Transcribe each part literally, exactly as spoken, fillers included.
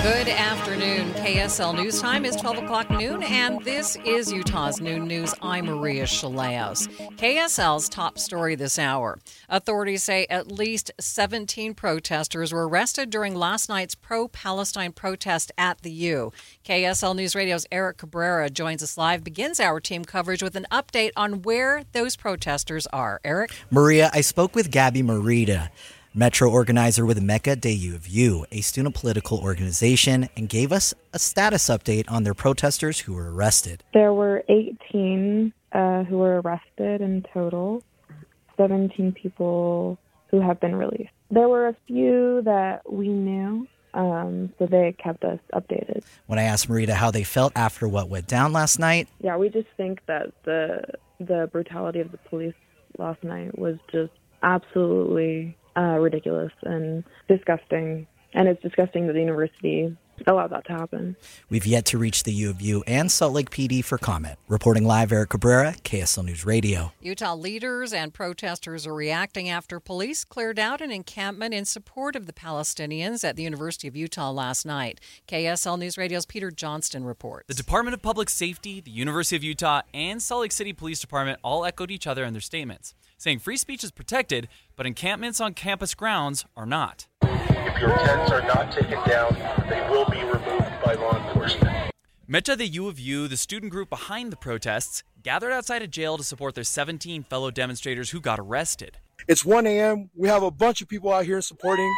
Good afternoon. K S L News Time is twelve o'clock noon, and this is Utah's Noon News. I'm Maria Shilaos. K S L's top story this hour. Authorities say at least seventeen protesters were arrested during last night's pro-Palestine protest at the U. K S L News Radio's Eric Cabrera joins us live, begins our team coverage with an update on where those protesters are. Eric? Maria, I spoke with Gabby Merida, Metro organizer with Mecca de U of U, a student political organization, and gave us a status update on their protesters who were arrested. There were eighteen uh, who were arrested in total, seventeen people who have been released. There were a few that we knew, um, so they kept us updated. When I asked Merida how they felt after what went down last night, yeah, we just think that the the brutality of the police last night was just absolutely Uh, ridiculous and disgusting, and it's disgusting that the university allowed that to happen. We've yet to reach the U of U and Salt Lake P D for comment. Reporting live, Eric Cabrera, K S L News Radio. Utah leaders and protesters are reacting after police cleared out an encampment in support of the Palestinians at the University of Utah last night. K S L News Radio's Peter Johnston reports. The Department of Public Safety, the University of Utah, and Salt Lake City Police Department all echoed each other in their statements, saying free speech is protected, but encampments on campus grounds are not. If your tents are not taken down, they will be removed by law enforcement. Mecca de U of U, the student group behind the protests, gathered outside a jail to support their seventeen fellow demonstrators who got arrested. It's one a.m. We have a bunch of people out here supporting.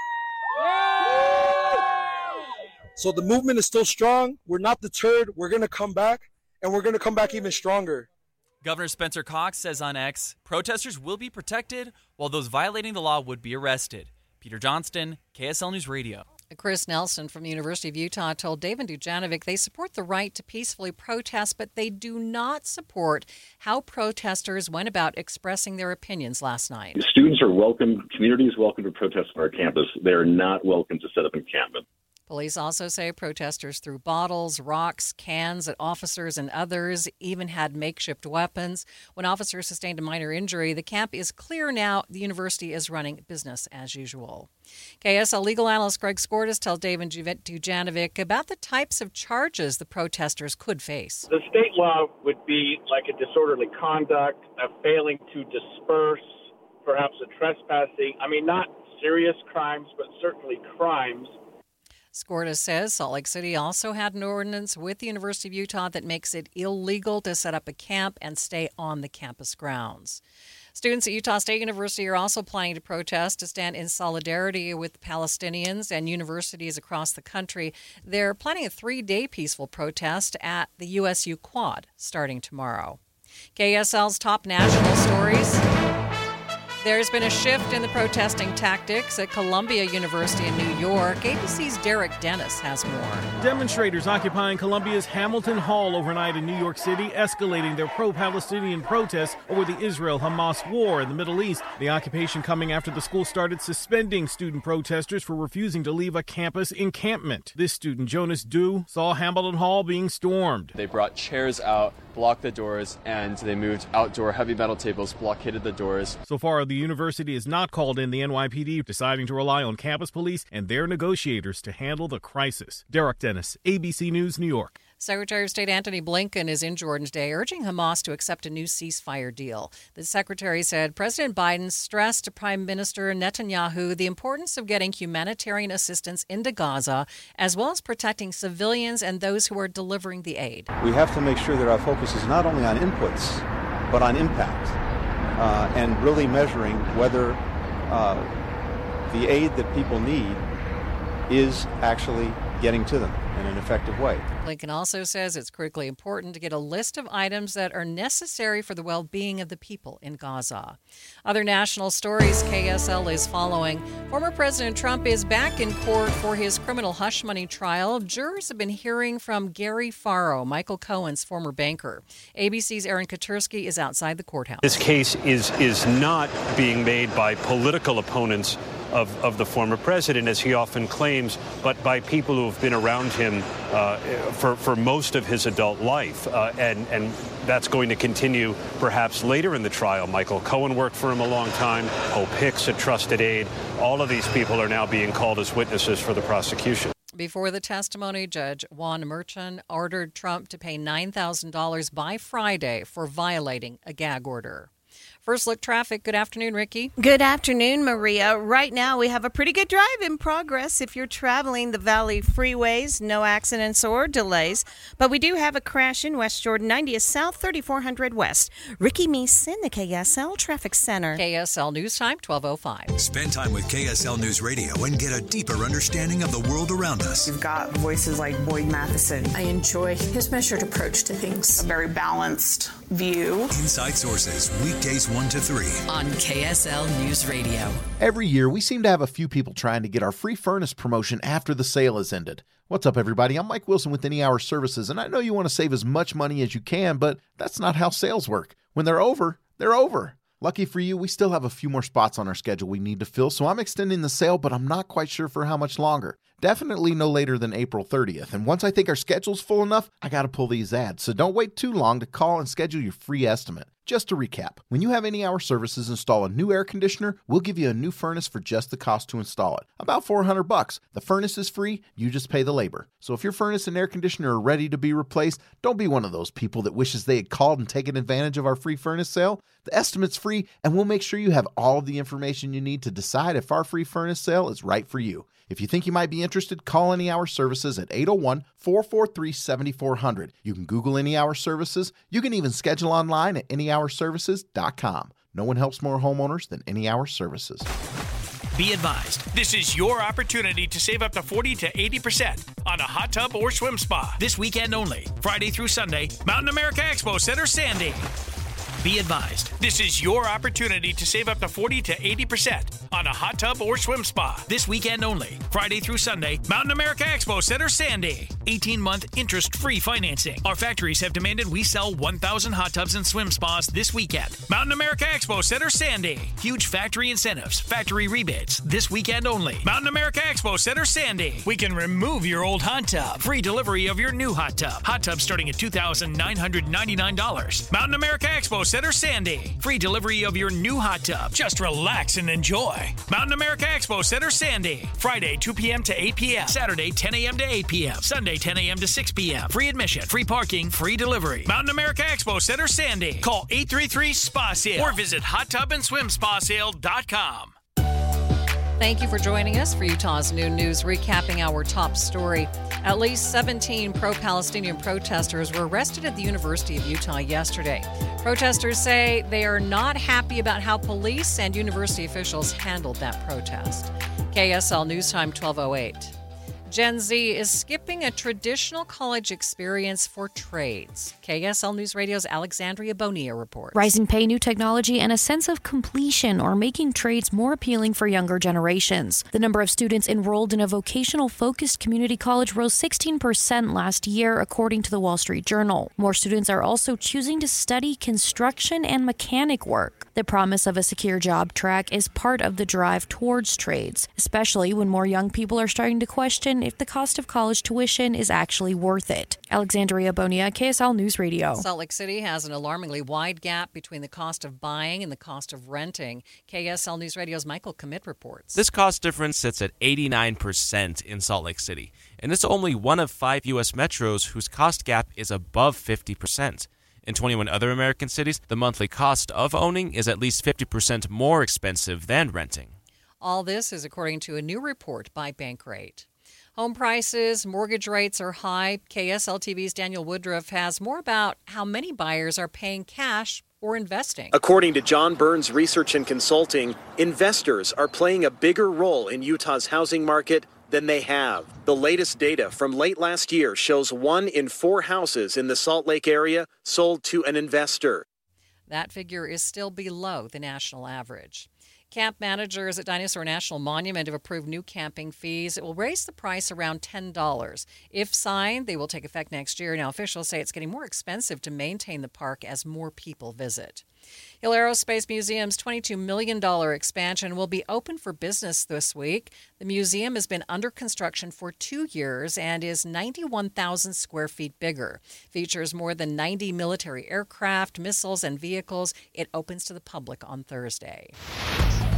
So the movement is still strong. We're not deterred. We're going to come back, and we're going to come back even stronger. Governor Spencer Cox says on X, protesters will be protected while those violating the law would be arrested. Peter Johnston, K S L News Radio. Chris Nelson from the University of Utah told David Dujanovic they support the right to peacefully protest, but they do not support how protesters went about expressing their opinions last night. Students are welcome, community is welcome to protest on our campus. They are not welcome to set up encampment. Police also say protesters threw bottles, rocks, cans at officers and others, even had makeshift weapons. When officers sustained a minor injury, the camp is clear now. The university is running business as usual. K S L legal analyst Greg Skordas tells David Dujanovic about the types of charges the protesters could face. The state law would be like a disorderly conduct, a failing to disperse, perhaps a trespassing. I mean, not serious crimes, but certainly crimes. Skordas says Salt Lake City also had an ordinance with the University of Utah that makes it illegal to set up a camp and stay on the campus grounds. Students at Utah State University are also planning to protest to stand in solidarity with Palestinians and universities across the country. They're planning a three-day peaceful protest at the U S U Quad starting tomorrow. K S L's top national stories. There's been a shift in the protesting tactics at Columbia University in New York. A B C's Derek Dennis has more. Demonstrators occupying Columbia's Hamilton Hall overnight in New York City, escalating their pro-Palestinian protests over the Israel-Hamas war in the Middle East. The occupation coming after the school started suspending student protesters for refusing to leave a campus encampment. This student, Jonas Du, saw Hamilton Hall being stormed. They brought chairs out, blocked the doors, and they moved outdoor heavy metal tables, blockaded the doors. So far, the university has not called in the N Y P D, deciding to rely on campus police and their negotiators to handle the crisis. Derek Dennis, A B C News, New York. Secretary of State Antony Blinken is in Jordan today, urging Hamas to accept a new ceasefire deal. The secretary said President Biden stressed to Prime Minister Netanyahu the importance of getting humanitarian assistance into Gaza, as well as protecting civilians and those who are delivering the aid. We have to make sure that our focus is not only on inputs, but on impact, uh, and really measuring whether uh, the aid that people need is actually getting to them in an effective way. Blinken also says it's critically important to get a list of items that are necessary for the well-being of the people in Gaza. Other national stories K S L is following. Former President Trump is back in court for his criminal hush money trial. Jurors have been hearing from Gary Faro, Michael Cohen's former banker. A B C's Aaron Katursky is outside the courthouse. This case is is not being made by political opponents Of, of the former president, as he often claims, but by people who have been around him uh, for, for most of his adult life. Uh, and, and that's going to continue perhaps later in the trial. Michael Cohen worked for him a long time. Hope Hicks, a trusted aide. All of these people are now being called as witnesses for the prosecution. Before the testimony, Judge Juan Merchan ordered Trump to pay nine thousand dollars by Friday for violating a gag order. First Look Traffic. Good afternoon, Ricky. Good afternoon, Maria. Right now, we have a pretty good drive in progress if you're traveling the Valley freeways. No accidents or delays. But we do have a crash in West Jordan, ninetieth South, thirty-four hundred West. Ricky Meese in the K S L Traffic Center. K S L News Time, twelve oh five. Spend time with K S L News Radio and get a deeper understanding of the world around us. You've got voices like Boyd Matheson. I enjoy his measured approach to things. A very balanced view. Inside Sources, weekdays one to three. On K S L News Radio. Every year, we seem to have a few people trying to get our free furnace promotion after the sale has ended. What's up, everybody? I'm Mike Wilson with Any Hour Services, and I know you want to save as much money as you can, but that's not how sales work. When they're over, they're over. Lucky for you, we still have a few more spots on our schedule we need to fill, so I'm extending the sale, but I'm not quite sure for how much longer. Definitely no later than April thirtieth, and once I think our schedule's full enough, I gotta pull these ads, so don't wait too long to call and schedule your free estimate. Just to recap, when you have Any Hour Services install a new air conditioner, we'll give you a new furnace for just the cost to install it. About four hundred bucks. The furnace is free, you just pay the labor. So if your furnace and air conditioner are ready to be replaced, don't be one of those people that wishes they had called and taken advantage of our free furnace sale. The estimate's free, and we'll make sure you have all of the information you need to decide if our free furnace sale is right for you. If you think you might be interested, call Any Hour Services at eight oh one, four four three, seven four zero zero. You can Google Any Hour Services. You can even schedule online at any hour services dot com. No one helps more homeowners than Any Hour Services. Be advised, this is your opportunity to save up to forty to eighty percent on a hot tub or swim spa. This weekend only, Friday through Sunday, Mountain America Expo Center, Sandy. Be advised, this is your opportunity to save up to forty to eighty percent on a hot tub or swim spa. This weekend only, Friday through Sunday, Mountain America Expo Center, Sandy. eighteen-month interest-free financing. Our factories have demanded we sell one thousand hot tubs and swim spas this weekend. Mountain America Expo Center, Sandy. Huge factory incentives, factory rebates, this weekend only. Mountain America Expo Center, Sandy. We can remove your old hot tub. Free delivery of your new hot tub. Hot tub starting at two thousand nine hundred ninety-nine dollars. Mountain America Expo Center, Sandy. Free delivery of your new hot tub. Just relax and enjoy. Mountain America Expo Center, Sandy. Friday, two p.m. to eight p.m. Saturday, ten a.m. to eight p.m. Sunday, ten a.m. to six p.m. Free admission, free parking, free delivery. Mountain America Expo Center, Sandy. Call eight three three, S P A sale or visit hot tub and swim spa sale dot com. Thank you for joining us for Utah's Noon News, recapping our top story. At least seventeen pro-Palestinian protesters were arrested at the University of Utah yesterday. Protesters say they are not happy about how police and university officials handled that protest. K S L News Time, twelve oh eight. Gen Z is skipping a traditional college experience for trades. K S L News Radio's Alexandria Bonilla reports. Rising pay, new technology, and a sense of completion are making trades more appealing for younger generations. The number of students enrolled in a vocational-focused community college rose sixteen percent last year, according to the Wall Street Journal. More students are also choosing to study construction and mechanic work. The promise of a secure job track is part of the drive towards trades, especially when more young people are starting to question if the cost of college tuition is actually worth it. Alexandria Bonilla, K S L News Radio. Salt Lake City has an alarmingly wide gap between the cost of buying and the cost of renting. K S L News Radio's Michael Commit reports. This cost difference sits at eighty-nine percent in Salt Lake City, and it's only one of five U S metros whose cost gap is above fifty percent. In twenty-one other American cities, the monthly cost of owning is at least fifty percent more expensive than renting. All this is according to a new report by Bankrate. Home prices, mortgage rates are high. K S L T V's Daniel Woodruff has more about how many buyers are paying cash or investing. According to John Burns Research and Consulting, investors are playing a bigger role in Utah's housing market than they have. The latest data from late last year shows one in four houses in the Salt Lake area sold to an investor. That figure is still below the national average. Camp managers at Dinosaur National Monument have approved new camping fees. It will raise the price around ten dollars. If signed, they will take effect next year. Now, officials say it's getting more expensive to maintain the park as more people visit. Hill Aerospace Museum's twenty-two million dollars expansion will be open for business this week. The museum has been under construction for two years and is ninety-one thousand square feet bigger. Features more than ninety military aircraft, missiles, and vehicles. It opens to the public on Thursday.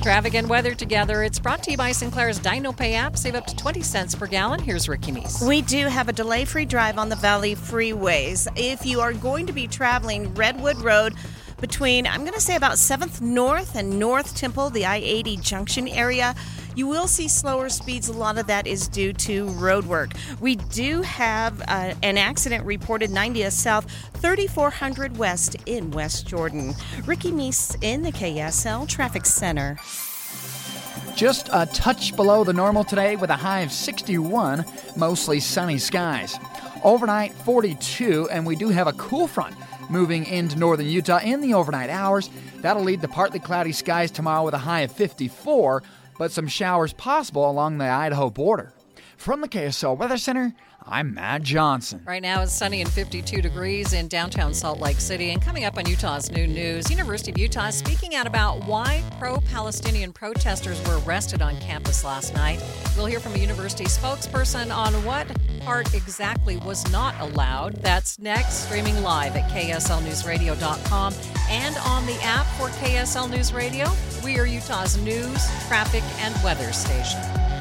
Traffic and weather together. It's brought to you by Sinclair's Dino Pay app. Save up to twenty cents per gallon. Here's Ricky Meese. We do have a delay-free drive on the Valley freeways. If you are going to be traveling Redwood Road between, I'm going to say about seventh North and North Temple, the I eighty junction area, you will see slower speeds. A lot of that is due to road work. We do have uh, an accident reported ninetieth South, thirty-four hundred West in West Jordan. Ricky Meese in the K S L Traffic Center. Just a touch below the normal today with a high of sixty-one, mostly sunny skies. Overnight, forty-two, and we do have a cool front moving into northern Utah in the overnight hours. That'll lead to partly cloudy skies tomorrow with a high of fifty-four, but some showers possible along the Idaho border. From the K S L Weather Center, I'm Matt Johnson. Right now it's sunny and fifty-two degrees in downtown Salt Lake City. And coming up on Utah's New News, University of Utah is speaking out about why pro-Palestinian protesters were arrested on campus last night. We'll hear from a university spokesperson on what part exactly was not allowed. That's next, streaming live at K S L news radio dot com and on the app for K S L News Radio. We are Utah's news, traffic, and weather station.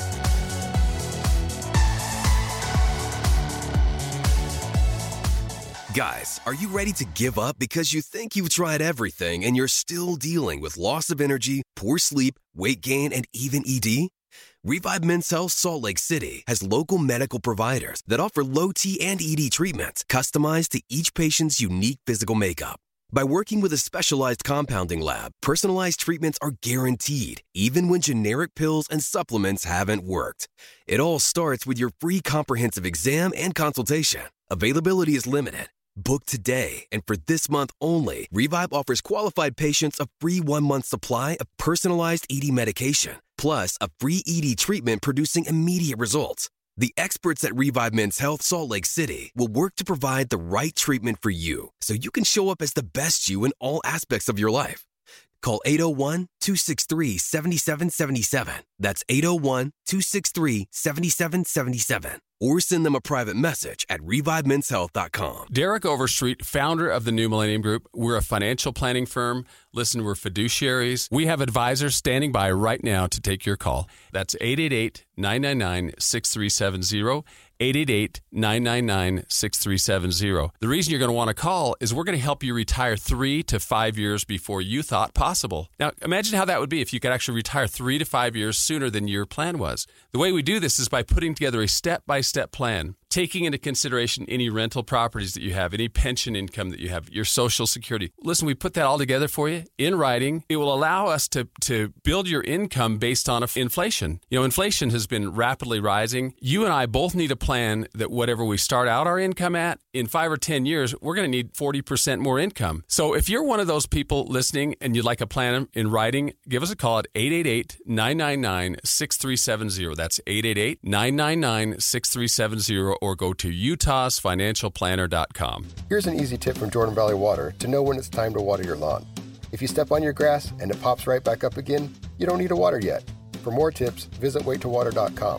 Guys, are you ready to give up because you think you've tried everything and you're still dealing with loss of energy, poor sleep, weight gain, and even E D? Revive Men's Health Salt Lake City has local medical providers that offer low T and E D treatments customized to each patient's unique physical makeup. By working with a specialized compounding lab, personalized treatments are guaranteed, even when generic pills and supplements haven't worked. It all starts with your free comprehensive exam and consultation. Availability is limited. Book today, and for this month only, Revive offers qualified patients a free one-month supply of personalized E D medication, plus a free E D treatment producing immediate results. The experts at Revive Men's Health Salt Lake City will work to provide the right treatment for you so you can show up as the best you in all aspects of your life. Call eight oh one, two six three, seven seven seven seven. That's eight oh one, two six three, seven seven seven seven. Or send them a private message at revive mens health dot com. Derek Overstreet, founder of the New Millennium Group. We're a financial planning firm. Listen, we're fiduciaries. We have advisors standing by right now to take your call. That's eight eight eight, nine nine nine, six three seven zero. eight eight eight, nine nine nine, six three seven zero. The reason you're going to want to call is we're going to help you retire three to five years before you thought possible. Now, imagine how that would be if you could actually retire three to five years sooner than your plan was. The way we do this is by putting together a step-by-step plan, taking into consideration any rental properties that you have, any pension income that you have, your Social Security. Listen, we put that all together for you in writing. It will allow us to, to build your income based on inflation. You know, inflation has been rapidly rising. You and I both need a plan that whatever we start out our income at, in five or ten years, we're going to need forty percent more income. So if you're one of those people listening and you'd like a plan in writing, give us a call at eight eight eight, nine nine nine, six three seven zero. That's eight eight eight, nine nine nine, six three seven zero, or go to utahs financial planner dot com. Here's an easy tip from Jordan Valley Water to know when it's time to water your lawn. If you step on your grass and it pops right back up again, you don't need to water yet. For more tips, visit wait to water dot com.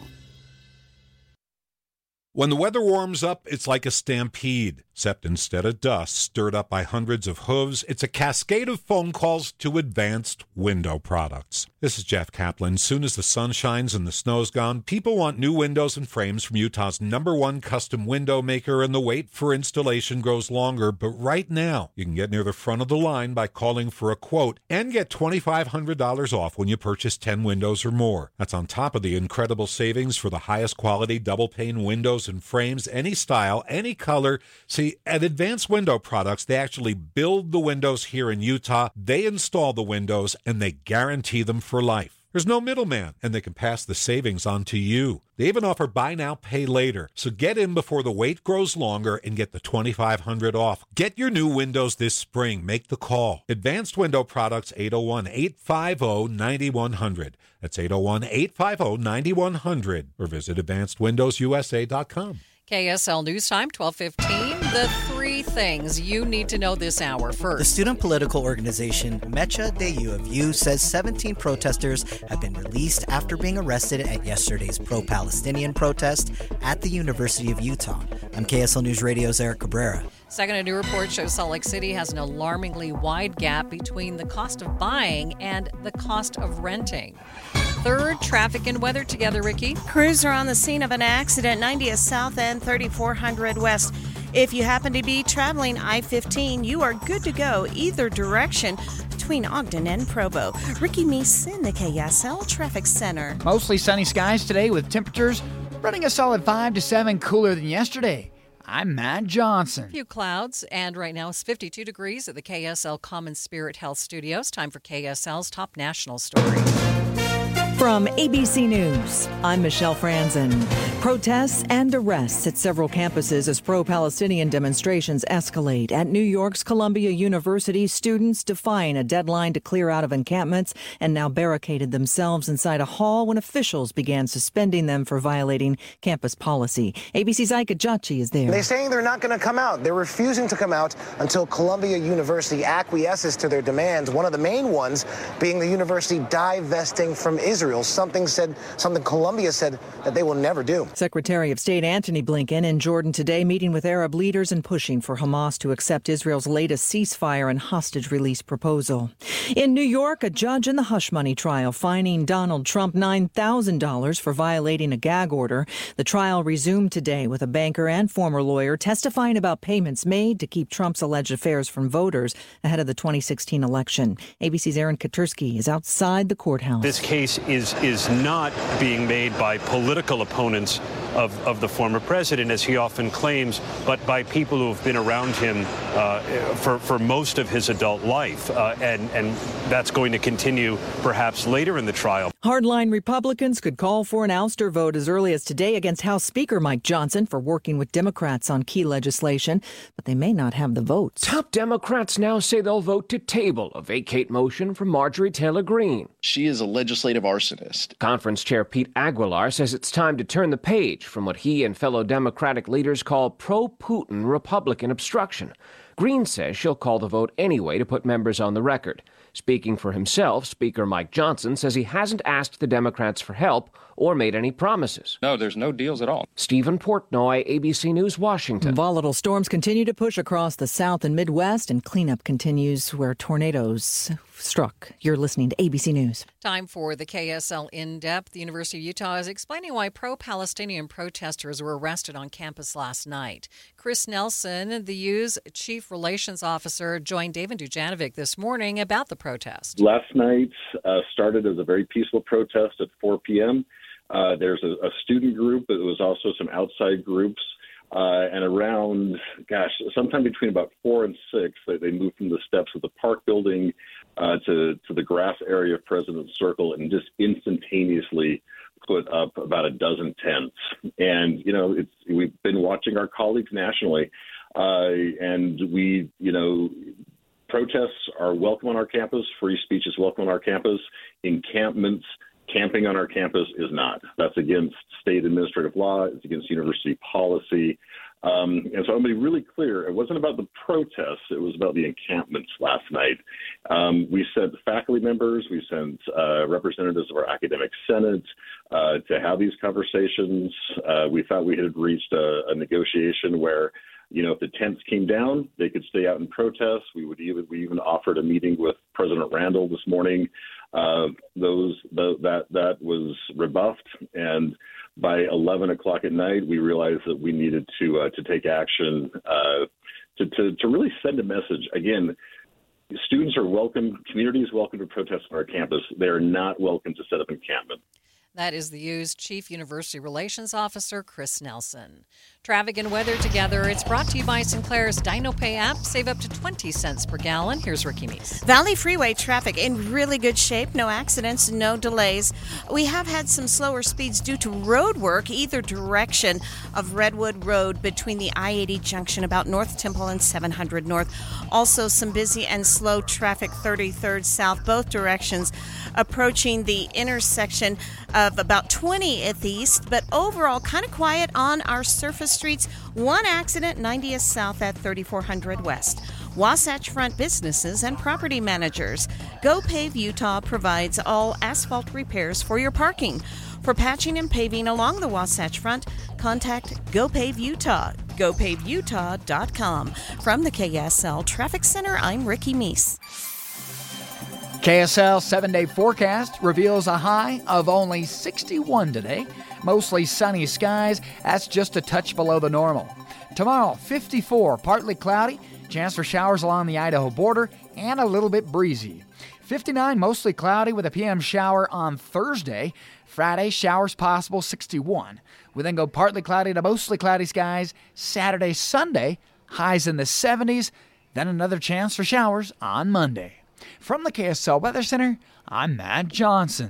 When the weather warms up, it's like a stampede, except instead of dust stirred up by hundreds of hooves, it's a cascade of phone calls to Advanced Window Products. This is Jeff Kaplan. Soon as the sun shines and the snow's gone, people want new windows and frames from Utah's number one custom window maker, and the wait for installation grows longer. But right now, you can get near the front of the line by calling for a quote and get twenty-five hundred dollars off when you purchase ten windows or more. That's on top of the incredible savings for the highest quality double-pane windows and frames, any style, any color. See, at Advanced Window Products, they actually build the windows here in Utah, they install the windows, and they guarantee them for life. There's no middleman, and they can pass the savings on to you. They even offer buy now, pay later. So get in before the wait grows longer and get the twenty-five hundred dollars off. Get your new windows this spring. Make the call. Advanced Window Products, eight oh one, eight five oh, nine one hundred. That's eight oh one, eight five oh, nine one hundred. Or visit advanced windows u s a dot com. K S L News Time, twelve fifteen. The three things you need to know this hour. First, the student political organization Mecha de U of U says seventeen protesters have been released after being arrested at yesterday's pro-Palestinian protest at the University of Utah. I'm K S L News Radio's Eric Cabrera. Second, a new report shows Salt Lake City has an alarmingly wide gap between the cost of buying and the cost of renting. Third, traffic and weather together, Ricky. Crews are on the scene of an accident, ninetieth South and thirty-four hundred West. If you happen to be traveling I fifteen, you are good to go either direction between Ogden and Provo. Ricky Meese in the K S L Traffic Center. Mostly sunny skies today with temperatures running a solid five to seven cooler than yesterday. I'm Matt Johnson. A few clouds, and right now it's fifty-two degrees at the K S L Common Spirit Health Studios. Time for K S L's top national story. From A B C News, I'm Michelle Franzen. Protests and arrests at several campuses as pro-Palestinian demonstrations escalate. At New York's Columbia University, students defying a deadline to clear out of encampments and now barricaded themselves inside a hall when officials began suspending them for violating campus policy. A B C's Ike Ajachi is there. They're saying they're not going to come out. They're refusing to come out until Columbia University acquiesces to their demands, one of the main ones being the university divesting from Israel. Something said, something Columbia said that they will never do. Secretary of State Antony Blinken in Jordan today, meeting with Arab leaders and pushing for Hamas to accept Israel's latest ceasefire and hostage release proposal. In New York, a judge in the hush money trial fining Donald Trump nine thousand dollars for violating a gag order. The trial resumed today with a banker and former lawyer testifying about payments made to keep Trump's alleged affairs from voters ahead of the twenty sixteen election. A B C's Aaron Katursky is outside the courthouse. This case is is not being made by political opponents of, of the former president, as he often claims, but by people who have been around him uh, for, for most of his adult life. Uh, and, and that's going to continue perhaps later in the trial. Hardline Republicans could call for an ouster vote as early as today against House Speaker Mike Johnson for working with Democrats on key legislation, but they may not have the votes. Top Democrats now say they'll vote to table a vacate motion from Marjorie Taylor Greene. She is a legislative arsonist. Conference Chair Pete Aguilar says it's time to turn the page from what he and fellow Democratic leaders call pro-Putin Republican obstruction. Greene says she'll call the vote anyway to put members on the record. Speaking for himself, Speaker Mike Johnson says he hasn't asked the Democrats for help or made any promises. No, there's no deals at all. Stephen Portnoy, A B C News, Washington. Volatile storms continue to push across the South and Midwest, and cleanup continues where tornadoes struck. You're listening to A B C News. Time for the K S L In-Depth. The University of Utah is explaining why pro-Palestinian protesters were arrested on campus last night. Chris Nelson, the U's chief relations officer, joined David Dujanovic this morning about the protest. Last night uh, started as a very peaceful protest at four p.m. Uh, there's a, a student group, but there was also some outside groups. Uh, and around, gosh, sometime between about four and six, they, they moved from the steps of the Park building uh, to, to the grass area of President's Circle and just instantaneously put up about a dozen tents. And, you know, it's, we've been watching our colleagues nationally, uh, and we, you know, protests are welcome on our campus. Free speech is welcome on our campus. Encampments, camping on our campus is not. That's against state administrative law. It's against university policy. Um, and so I'm going to be really clear. It wasn't about the protests. It was about the encampments last night. Um, we sent faculty members. We sent uh, representatives of our academic senate uh, to have these conversations. Uh, we thought we had reached a, a negotiation where, you know, if the tents came down, they could stay out and protest. We would even we even offered a meeting with President Randall this morning. Uh, those the, that that was rebuffed, and by eleven o'clock at night, we realized that we needed to uh, to take action uh, to, to to really send a message. Again, students are welcome, community is welcome to protest on our campus. They are not welcome to set up encampment. That is the U's Chief University Relations Officer, Chris Nelson. Traffic and weather together. It's brought to you by Sinclair's DinoPay app. Save up to twenty cents per gallon. Here's Ricky Meese. Valley Freeway traffic in really good shape. No accidents, no delays. We have had some slower speeds due to road work either direction of Redwood Road between the I eighty junction about North Temple and seven hundred North. Also some busy and slow traffic thirty-third South, both directions, approaching the intersection of about twentieth East, but overall kind of quiet on our surface streets. One accident, ninetieth South at thirty-four hundred West. Wasatch Front businesses and property managers. GoPave Utah provides all asphalt repairs for your parking. For patching and paving along the Wasatch Front, contact GoPave Utah. go pave utah dot com. From the K S L Traffic Center, I'm Ricky Meese. K S L seven-day forecast reveals a high of only sixty-one today. Mostly sunny skies. That's just a touch below the normal. Tomorrow, fifty-four, partly cloudy. Chance for showers along the Idaho border and a little bit breezy. fifty-nine, mostly cloudy with a P M shower on Thursday. Friday, showers possible, sixty-one. We then go partly cloudy to mostly cloudy skies. Saturday, Sunday, highs in the seventies. Then another chance for showers on Monday. From the K S L Weather Center, I'm Matt Johnson.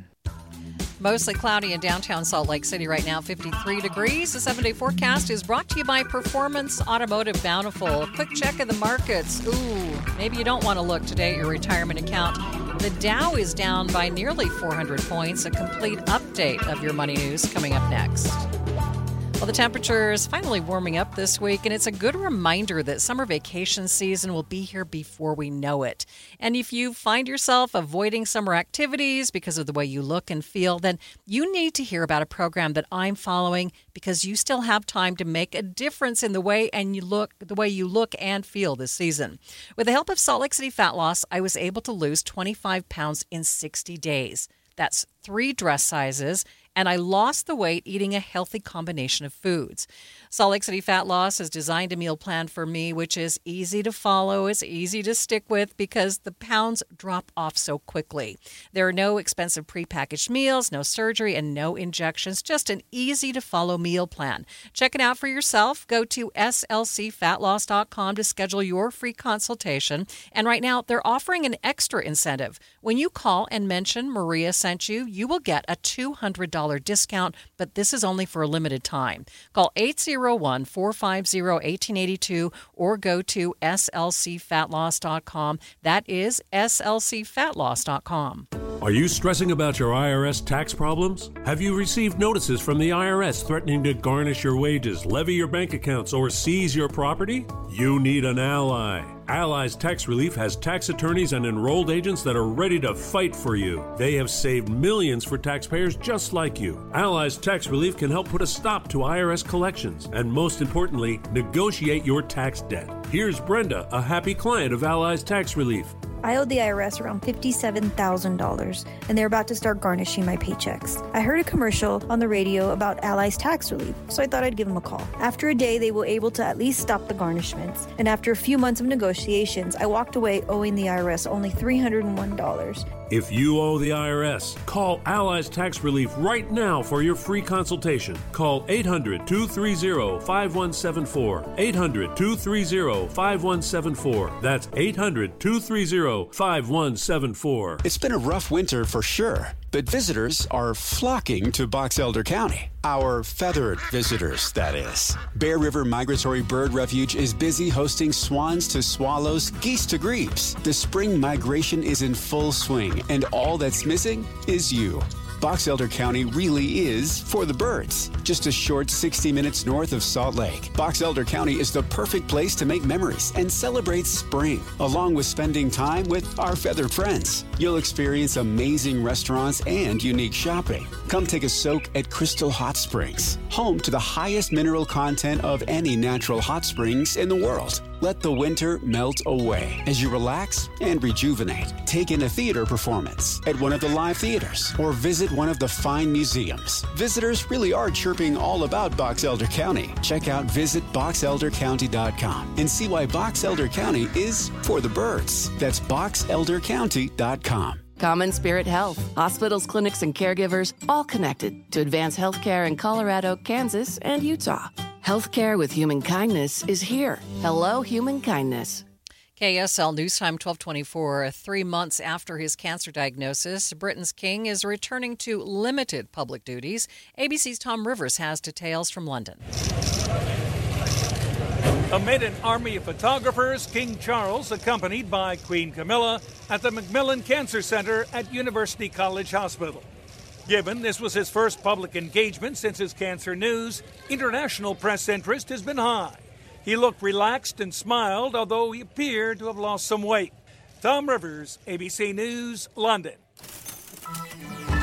Mostly cloudy in downtown Salt Lake City right now, fifty-three degrees. The seven-day forecast is brought to you by Performance Automotive Bountiful. A quick check of the markets. Ooh, maybe you don't want to look today at your retirement account. The Dow is down by nearly four hundred points. A complete update of your money news coming up next. Well, the temperature is finally warming up this week, and it's a good reminder that summer vacation season will be here before we know it. And if you find yourself avoiding summer activities because of the way you look and feel, then you need to hear about a program that I'm following because you still have time to make a difference in the way and you look, the way you look and feel this season. With the help of Salt Lake City Fat Loss, I was able to lose twenty-five pounds in sixty days. That's three dress sizes, and I lost the weight eating a healthy combination of foods. Salt Lake City Fat Loss has designed a meal plan for me, which is easy to follow, it's easy to stick with because the pounds drop off so quickly. There are no expensive prepackaged meals, no surgery, and no injections, just an easy-to-follow meal plan. Check it out for yourself. Go to S L C fat loss dot com to schedule your free consultation. And right now, they're offering an extra incentive. When you call and mention Maria sent you, you will get a two hundred dollars discount, but this is only for a limited time. Call eight zero one, four five zero, one eight eight two or go to S L C fat loss dot com. That is S L C fat loss dot com. Are you stressing about your I R S tax problems? Have you received notices from the I R S threatening to garnish your wages, levy your bank accounts, or seize your property? You need an ally. Allies Tax Relief has tax attorneys and enrolled agents that are ready to fight for you. They have saved millions for taxpayers just like you. Allies Tax Relief can help put a stop to I R S collections and, most importantly, negotiate your tax debt. Here's Brenda, a happy client of Allies Tax Relief. I owed the I R S around fifty-seven thousand dollars, and they're about to start garnishing my paychecks. I heard a commercial on the radio about Allies Tax Relief, so I thought I'd give them a call. After a day, they were able to at least stop the garnishments, and after a few months of negotiations, I walked away owing the I R S only three hundred one dollars. If you owe the I R S, call Allies Tax Relief right now for your free consultation. Call eight hundred, two three zero, five one seven four. eight hundred, two three zero, five one seven four. That's eight hundred, two three zero, five one seven four. It's been a rough winter for sure, but visitors are flocking to Box Elder County. Our feathered visitors, that is. Bear River Migratory Bird Refuge is busy hosting swans to swallows, geese to grebes. The spring migration is in full swing, and all that's missing is you. Box Elder County really is for the birds. Just a short sixty minutes north of Salt Lake, Box Elder County is the perfect place to make memories and celebrate spring, along with spending time with our feathered friends. You'll experience amazing restaurants and unique shopping. Come take a soak at Crystal Hot Springs, home to the highest mineral content of any natural hot springs in the world. Let the winter melt away as you relax and rejuvenate. Take in a theater performance at one of the live theaters or visit one of the fine museums. Visitors really are chirping all about Box Elder County. Check out visit box elder county dot com and see why Box Elder County is for the birds. That's box elder county dot com. Common Spirit Health. Hospitals, clinics, and caregivers all connected to advance healthcare in Colorado, Kansas, and Utah. Healthcare with human kindness is here. Hello, human kindness. K S L News Time twelve twenty-four. Three months after his cancer diagnosis, Britain's king is returning to limited public duties. A B C's Tom Rivers has details from London. Amid an army of photographers, King Charles, accompanied by Queen Camilla, at the Macmillan Cancer Center at University College Hospital. Given this was his first public engagement since his cancer news, international press interest has been high. He looked relaxed and smiled, although he appeared to have lost some weight. Tom Rivers, A B C News, London.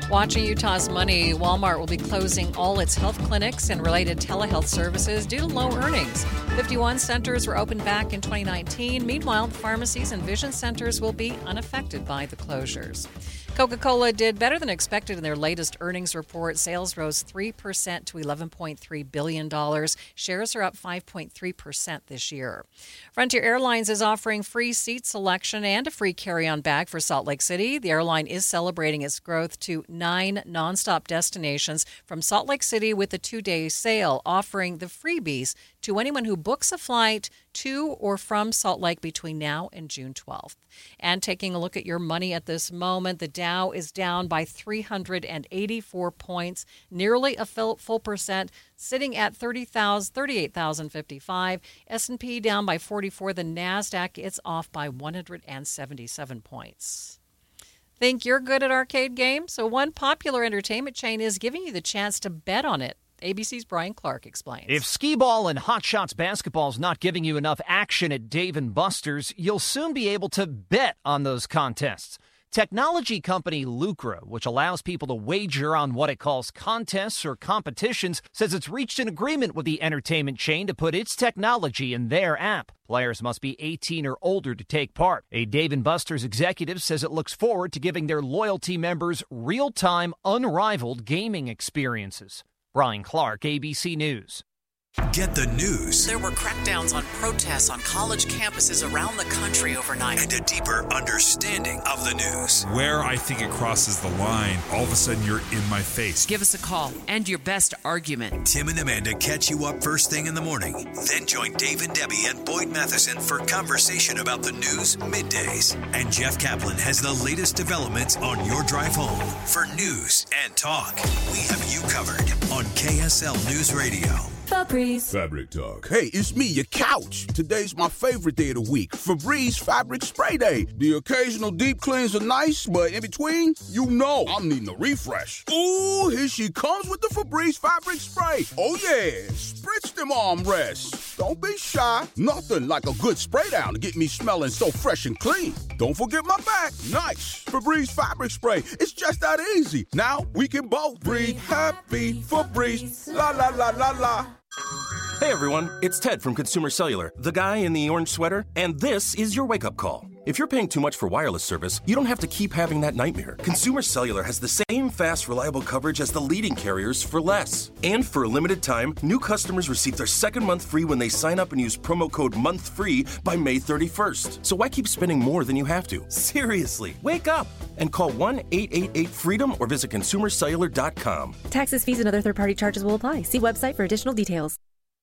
Watching Utah's money, Walmart will be closing all its health clinics and related telehealth services due to low earnings. fifty-one centers were opened back in twenty nineteen. Meanwhile, the pharmacies and vision centers will be unaffected by the closures. Coca-Cola did better than expected in their latest earnings report. Sales rose three percent to eleven point three billion dollars. Shares are up five point three percent this year. Frontier Airlines is offering free seat selection and a free carry-on bag for Salt Lake City. The airline is celebrating its growth to nine nonstop destinations from Salt Lake City with a two-day sale, offering the freebies to anyone who books a flight to or from Salt Lake between now and June twelfth. And taking a look at your money at this moment, the Dow is down by three hundred eighty-four points, nearly a full, full percent, sitting at thirty-eight thousand fifty-five. S and P down by forty-four. The NASDAQ, it's off by one hundred seventy-seven points. Think you're good at arcade games? So one popular entertainment chain is giving you the chance to bet on it. A B C's Brian Clark explains. If skee-ball and Hot Shots basketball is not giving you enough action at Dave and Buster's, you'll soon be able to bet on those contests. Technology company Lucra, which allows people to wager on what it calls contests or competitions, says it's reached an agreement with the entertainment chain to put its technology in their app. Players must be eighteen or older to take part. A Dave and Buster's executive says it looks forward to giving their loyalty members real-time, unrivaled gaming experiences. Brian Clark, A B C News. Get the news. There were crackdowns on protests on college campuses around the country overnight. And a deeper understanding of the news. Where I think it crosses the line, all of a sudden you're in my face. Give us a call and your best argument. Tim and Amanda catch you up first thing in the morning. Then join Dave and Debbie and Boyd Matheson for conversation about the news middays. And Jeff Kaplan has the latest developments on your drive home. For news and talk, we have you covered on K S L News Radio. Febreze. Fabric Talk. Hey, it's me, your couch. Today's my favorite day of the week. Febreze Fabric Spray Day. The occasional deep cleans are nice, but in between, you know I'm needing a refresh. Ooh, here she comes with the Febreze Fabric Spray. Oh yeah, spritz them armrests. Don't be shy. Nothing like a good spray down to get me smelling so fresh and clean. Don't forget my back. Nice. Febreze Fabric Spray. It's just that easy. Now we can both breathe happy. Febreze. La la la la la. Hey everyone, it's Ted from Consumer Cellular, the guy in the orange sweater, and this is your wake-up call. If you're paying too much for wireless service, you don't have to keep having that nightmare. Consumer Cellular has the same fast, reliable coverage as the leading carriers for less. And for a limited time, new customers receive their second month free when they sign up and use promo code MONTHFREE by May thirty-first. So why keep spending more than you have to? Seriously, wake up and call one eight eight eight FREEDOM or visit consumer cellular dot com. Taxes, fees, and other third-party charges will apply. See website for additional details.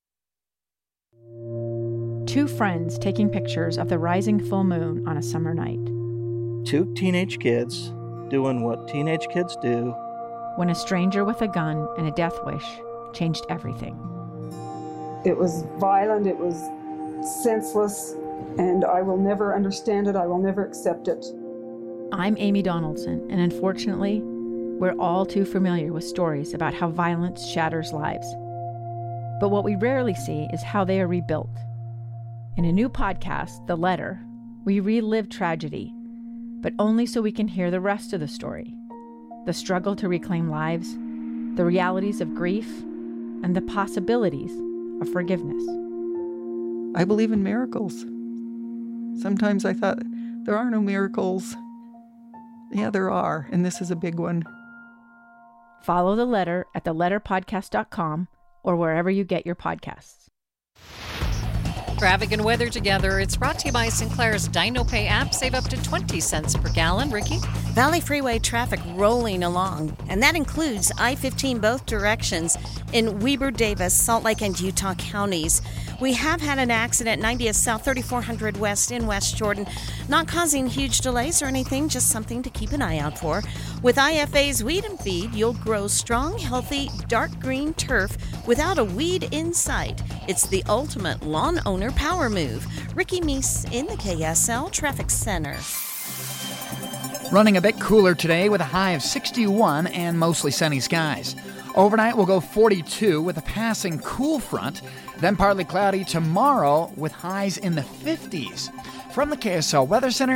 Two friends taking pictures of the rising full moon on a summer night. Two teenage kids doing what teenage kids do. When a stranger with a gun and a death wish changed everything. It was violent, it was senseless, and I will never understand it, I will never accept it. I'm Amy Donaldson, and unfortunately, we're all too familiar with stories about how violence shatters lives. But what we rarely see is how they are rebuilt. In a new podcast, The Letter, we relive tragedy, but only so we can hear the rest of the story. The struggle to reclaim lives, the realities of grief, and the possibilities of forgiveness. I believe in miracles. Sometimes I thought, there are no miracles. Yeah, there are, and this is a big one. Follow The Letter at the letter podcast dot com or wherever you get your podcasts. Traffic and weather together. It's brought to you by Sinclair's DinoPay app. Save up to twenty cents per gallon. Ricky? Valley Freeway traffic rolling along, and that includes I fifteen both directions in Weber, Davis, Salt Lake, and Utah counties. We have had an accident ninetieth South, thirty-four hundred West in West Jordan, not causing huge delays or anything, just something to keep an eye out for. With I F A's Weed and Feed, you'll grow strong, healthy, dark green turf without a weed in sight. It's the ultimate lawn owner power move. Ricky Meese in the K S L Traffic Center. Running a bit cooler today with a high of sixty-one and mostly sunny skies. Overnight we'll go forty-two with a passing cool front, then partly cloudy tomorrow with highs in the fifties. From the K S L Weather Center,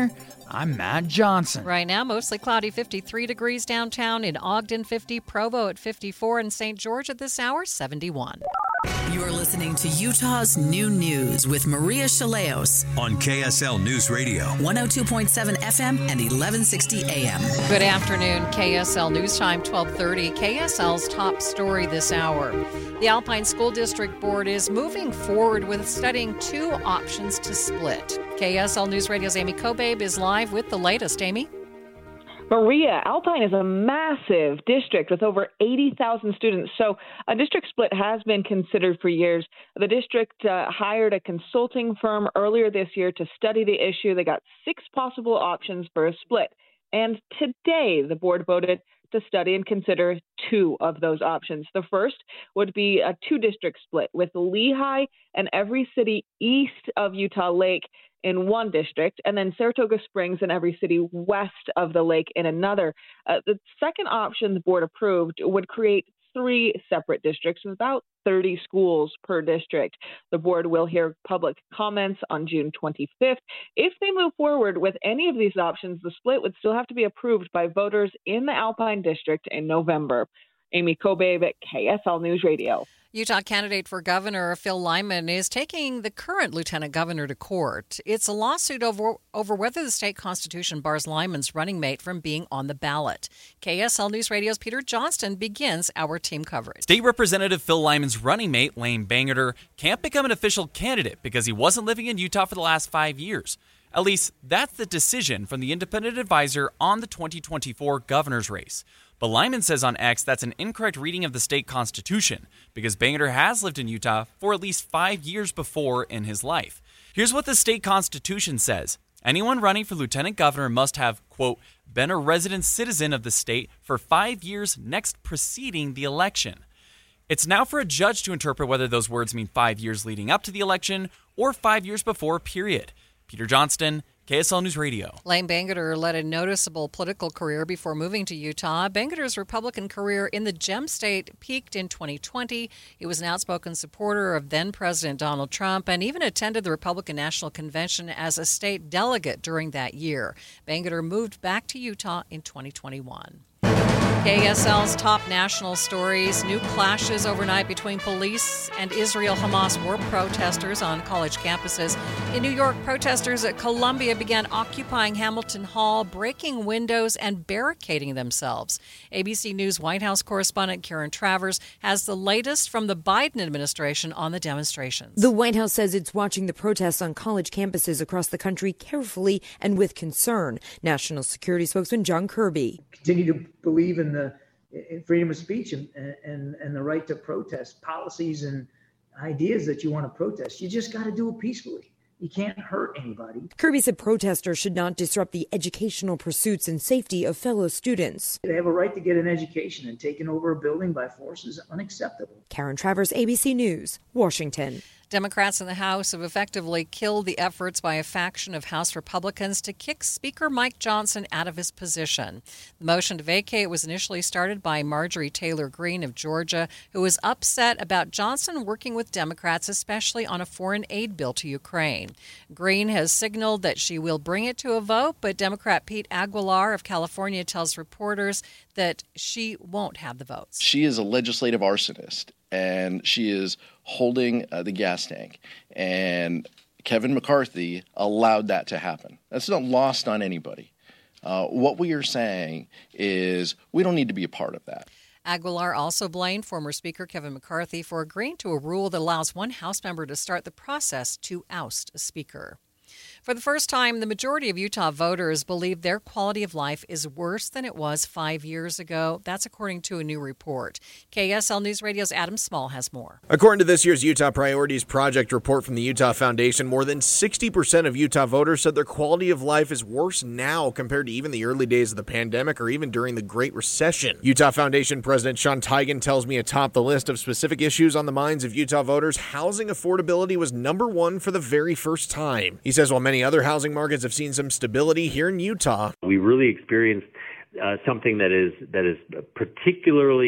I'm Matt Johnson. Right now, mostly cloudy, fifty-three degrees downtown. In Ogden, fifty. Provo at fifty-four. And Saint George at this hour, seventy-one. You're listening to Utah's New News with Maria Chaleos on K S L News Radio, one oh two point seven F M and eleven sixty A M. Good afternoon, K S L News Time, twelve thirty. K S L's top story this hour. The Alpine School District Board is moving forward with studying two options to split. K S L News Radio's Amy Kobabe is live with the latest. Amy? Maria, Alpine is a massive district with over eighty thousand students, so a district split has been considered for years. The district uh, hired a consulting firm earlier this year to study the issue. They got six possible options for a split, and today the board voted to study and consider two of those options. The first would be a two-district split with Lehigh and every city east of Utah Lake in one district, and then Saratoga Springs and every city west of the lake in another. Uh, the second option the board approved would create three separate districts with about thirty schools per district. The board will hear public comments on June twenty-fifth. If they move forward with any of these options, the split would still have to be approved by voters in the Alpine district in November. Amy Kobabe at K S L News Radio. Utah candidate for governor Phil Lyman is taking the current lieutenant governor to court. It's a lawsuit over, over whether the state constitution bars Lyman's running mate from being on the ballot. K S L News Radio's Peter Johnston begins our team coverage. State Representative Phil Lyman's running mate, Lane Bangerter, can't become an official candidate because he wasn't living in Utah for the last five years. At least, that's the decision from the independent advisor on the twenty twenty-four governor's race. But Lyman says on X that's an incorrect reading of the state constitution because Bangerter has lived in Utah for at least five years before in his life. Here's what the state constitution says. Anyone running for lieutenant governor must have, quote, been a resident citizen of the state for five years next preceding the election. It's now for a judge to interpret whether those words mean five years leading up to the election or five years before, period. Peter Johnston, K S L News Radio. Lane Bangerter led a noticeable political career before moving to Utah. Bangerter's Republican career in the Gem State peaked in twenty twenty. He was an outspoken supporter of then-President Donald Trump and even attended the Republican National Convention as a state delegate during that year. Bangerter moved back to Utah in twenty twenty-one. K S L's top national stories. New clashes overnight between police and Israel-Hamas war protesters on college campuses. In New York, protesters at Columbia began occupying Hamilton Hall, breaking windows and barricading themselves. A B C News White House correspondent Karen Travers has the latest from the Biden administration on the demonstrations. The White House says it's watching the protests on college campuses across the country carefully and with concern. National Security spokesman John Kirby. Continue to believe in the in freedom of speech and, and, and the right to protest policies and ideas that you want to protest. You just got to do it peacefully. You can't hurt anybody. Kirby said protesters should not disrupt the educational pursuits and safety of fellow students. They have a right to get an education, and taking over a building by force is unacceptable. Karen Travers, A B C News, Washington. Democrats in the House have effectively killed the efforts by a faction of House Republicans to kick Speaker Mike Johnson out of his position. The motion to vacate was initially started by Marjorie Taylor Greene of Georgia, who was upset about Johnson working with Democrats, especially on a foreign aid bill to Ukraine. Greene has signaled that she will bring it to a vote, but Democrat Pete Aguilar of California tells reporters that she won't have the votes. She is a legislative arsonist, and she is holding uh, the gas tank. And Kevin McCarthy allowed that to happen. That's not lost on anybody. Uh, what we are saying is we don't need to be a part of that. Aguilar also blamed former Speaker Kevin McCarthy for agreeing to a rule that allows one House member to start the process to oust a speaker. For the first time, the majority of Utah voters believe their quality of life is worse than it was five years ago. That's according to a new report. K S L News Radio's Adam Small has more. According to this year's Utah Priorities Project report from the Utah Foundation, more than sixty percent of Utah voters said their quality of life is worse now compared to even the early days of the pandemic or even during the Great Recession. Utah Foundation President Sean Teigen tells me atop the list of specific issues on the minds of Utah voters, housing affordability was number one for the very first time. He says while many other housing markets have seen some stability, here in Utah, we really experienced uh, something that is that is particularly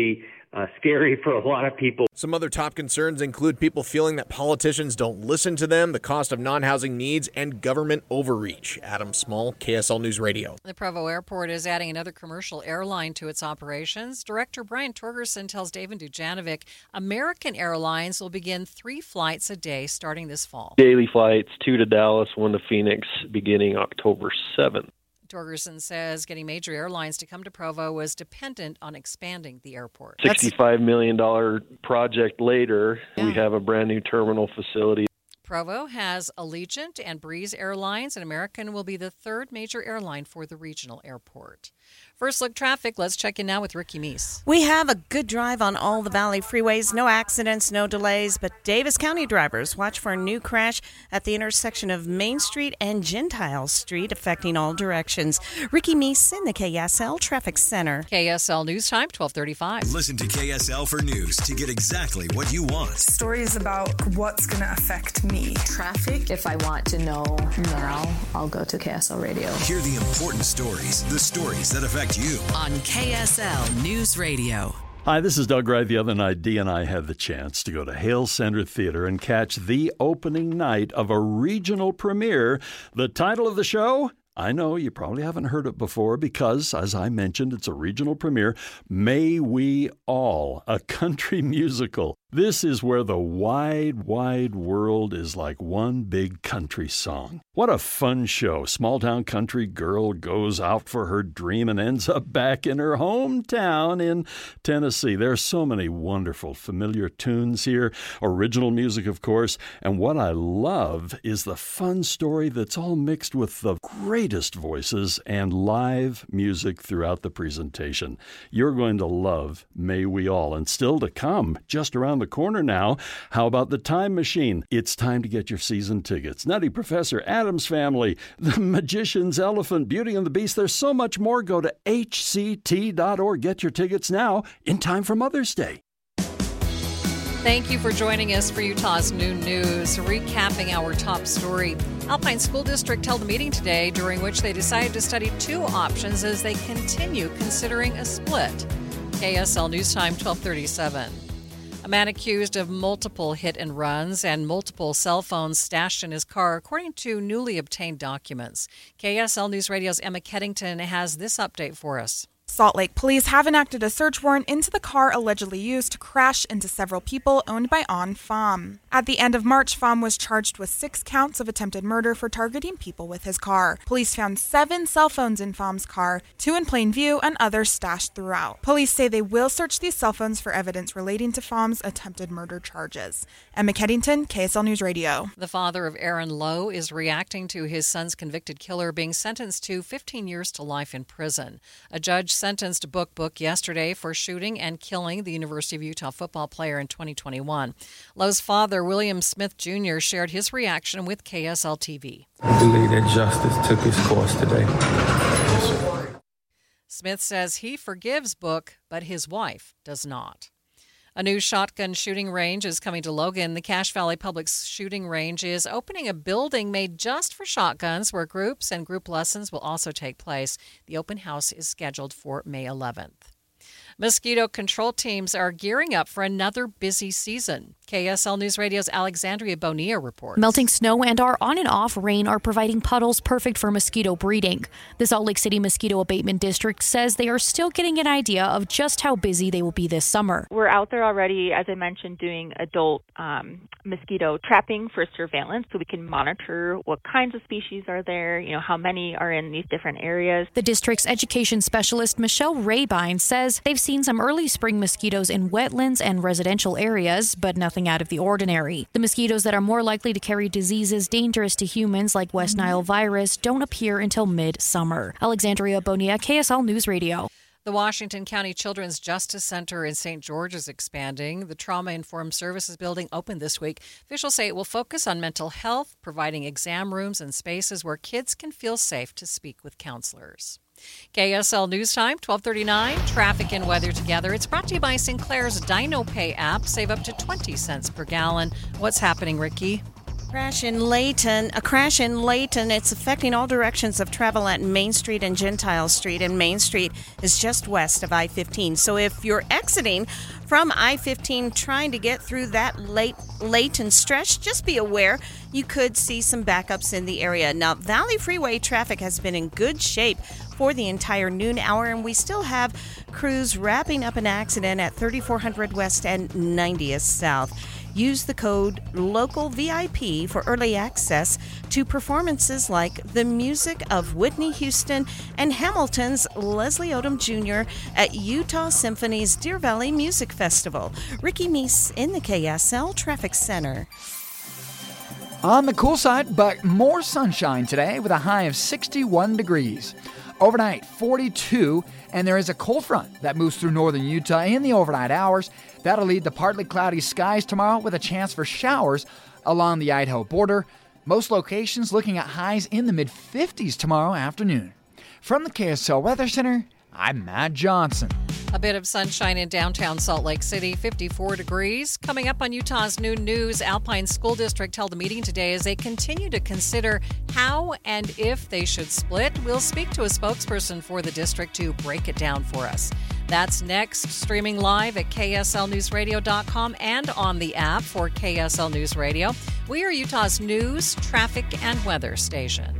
uh, scary for a lot of people. Some other top concerns include people feeling that politicians don't listen to them, the cost of non-housing needs, and government overreach. Adam Small, K S L News Radio. The Provo Airport is adding another commercial airline to its operations. Director Brian Torgerson tells David Dujanovic American Airlines will begin three flights a day starting this fall. Daily flights, two to Dallas, one to Phoenix, beginning October seventh. Torgerson says getting major airlines to come to Provo was dependent on expanding the airport. sixty-five million dollars project later, yeah. We have a brand new terminal facility. Provo has Allegiant and Breeze Airlines, and American will be the third major airline for the regional airport. First look traffic. Let's check in now with Ricky Meese. We have a good drive on all the Valley freeways. No accidents, no delays, but Davis County drivers watch for a new crash at the intersection of Main Street and Gentile Street, affecting all directions. Ricky Meese in the K S L Traffic Center. K S L News Time, twelve thirty-five. Listen to K S L for news to get exactly what you want. Stories about what's going to affect me. Traffic. If I want to know now, I'll go to K S L Radio. Hear the important stories, the stories that affect you. On K S L News Radio. Hi, this is Doug Wright. The other night, Dee and I had the chance to go to Hale Center Theater and catch the opening night of a regional premiere. The title of the show? I know you probably haven't heard it before because, as I mentioned, it's a regional premiere, May We All, a country musical. This is where the wide, wide world is like one big country song. What a fun show. Small-town country girl goes out for her dream and ends up back in her hometown in Tennessee. There are so many wonderful, familiar tunes here, original music, of course, and what I love is the fun story that's all mixed with the greatest voices and live music throughout the presentation. You're going to love May We All. And still to come, just around the corner now, how about the Time Machine? It's time to get your season tickets. Nutty Professor, Addams Family, The Magician's Elephant, Beauty and the Beast. There's so much more. Go to H C T dot org. Get your tickets now in time for Mother's Day. Thank you for joining us for Utah's Noon News. Recapping our top story. Alpine School District held a meeting today during which they decided to study two options as they continue considering a split. K S L News Time, twelve thirty-seven. A man accused of multiple hit and runs and multiple cell phones stashed in his car, according to newly obtained documents. K S L News Radio's Emma Keddington has this update for us. Salt Lake police have enacted a search warrant into the car allegedly used to crash into several people owned by An Pham. At the end of March, Pham was charged with six counts of attempted murder for targeting people with his car. Police found seven cell phones in Pham's car, two in plain view and others stashed throughout. Police say they will search these cell phones for evidence relating to Pham's attempted murder charges. Emma Keddington, K S L News Radio. The father of Aaron Lowe is reacting to his son's convicted killer being sentenced to fifteen years to life in prison. A judge sentenced Book Book yesterday for shooting and killing the University of Utah football player in twenty twenty-one. Lowe's father, William Smith Junior, shared his reaction with K S L T V. I believe that justice took its course today. Smith says he forgives Book, but his wife does not. A new shotgun shooting range is coming to Logan. The Cache Valley Public Shooting Range is opening a building made just for shotguns where groups and group lessons will also take place. The open house is scheduled for May eleventh. Mosquito control teams are gearing up for another busy season. K S L News Radio's Alexandria Bonilla reports. Melting snow and our on and off rain are providing puddles perfect for mosquito breeding. The Salt Lake City Mosquito Abatement District says they are still getting an idea of just how busy they will be this summer. We're out there already, as I mentioned, doing adult um, mosquito trapping for surveillance so we can monitor what kinds of species are there, you know, how many are in these different areas. The district's education specialist, Michelle Raybine, says they've seen some early spring mosquitoes in wetlands and residential areas, but nothing out of the ordinary. The mosquitoes that are more likely to carry diseases dangerous to humans like West Nile virus don't appear until mid-summer. Alexandria Bonilla, K S L News Radio. The Washington County Children's Justice Center in Saint George is expanding. The Trauma-Informed Services building opened this week. Officials say it will focus on mental health, providing exam rooms and spaces where kids can feel safe to speak with counselors. K S L News Time, twelve thirty-nine. Traffic and weather together. It's brought to you by Sinclair's DinoPay app. Save up to twenty cents per gallon. What's happening, Ricky? Crash in Layton. A crash in Layton. It's affecting all directions of travel at Main Street and Gentile Street. And Main Street is just west of I fifteen. So if you're exiting from I fifteen trying to get through that late Layton stretch, just be aware you could see some backups in the area. Now, Valley Freeway traffic has been in good shape for the entire noon hour, and we still have crews wrapping up an accident at thirty-four hundred West and ninetieth South. Use the code LOCALVIP for early access to performances like the music of Whitney Houston and Hamilton's Leslie Odom Junior at Utah Symphony's Deer Valley Music Festival. Ricky Meese in the K S L Traffic Center. On the cool side, but more sunshine today with a high of sixty-one degrees. Overnight, forty-two, and there is a cold front that moves through northern Utah in the overnight hours. That'll lead to partly cloudy skies tomorrow with a chance for showers along the Idaho border. Most locations looking at highs in the mid-fifties tomorrow afternoon. From the K S L Weather Center, I'm Matt Johnson. A bit of sunshine in downtown Salt Lake City, fifty-four degrees. Coming up on Utah's Noon News, Alpine School District held a meeting today as they continue to consider how and if they should split. We'll speak to a spokesperson for the district to break it down for us. That's next, streaming live at K S L News Radio dot com and on the app for K S L News Radio. We are Utah's news, traffic, and weather station.